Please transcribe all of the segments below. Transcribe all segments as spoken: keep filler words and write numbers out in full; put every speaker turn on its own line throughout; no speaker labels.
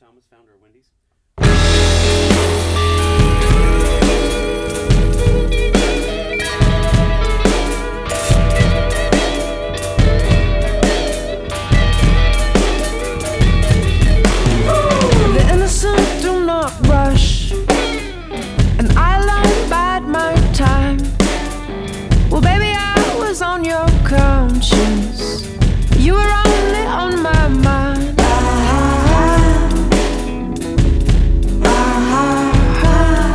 Thomas, founder of Wendy's.
The innocent do not rush, and I long bide my time. Well, baby, I was on your conscience. You were only on my mind. Ah, ah, ah.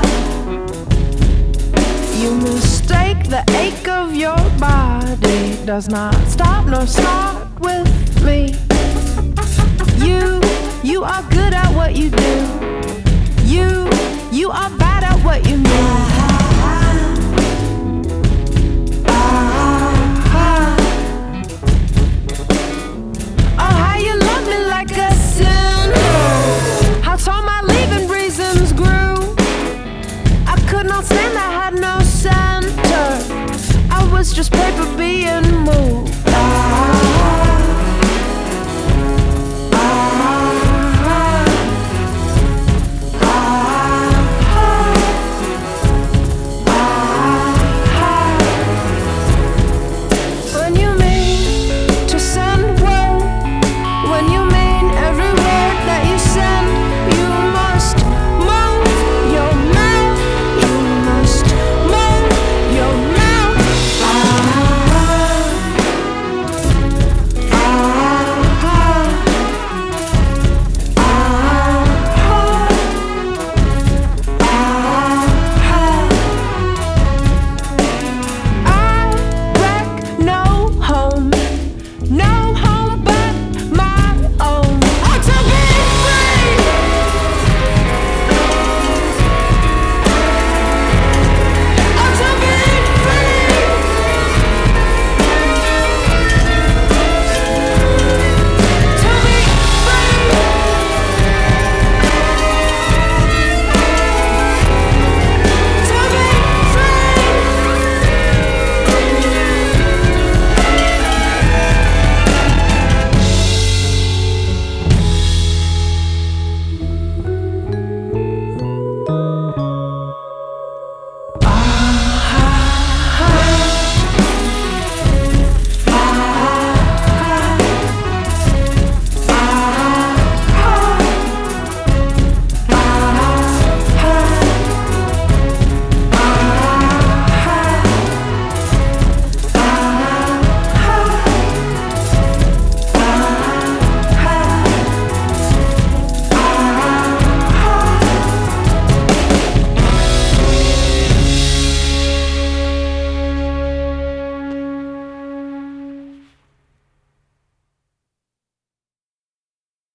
You mistake the ache of your body does not stop nor start with me. You, you are good at what you do. You, you are bad at what you do.